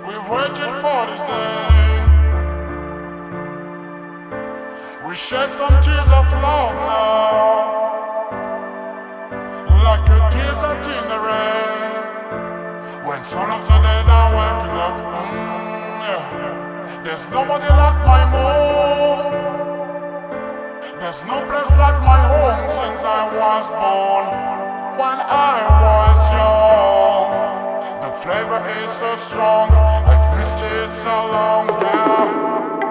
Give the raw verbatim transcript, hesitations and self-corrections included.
We've waited for this day. We shed some tears of love now, like a desert in the rain. When some of the dead are waking up, mm, yeah. There's nobody like my mom. There's no place like my home since I was born. When I was young, the flavor is so strong. I've missed it so long, yeah.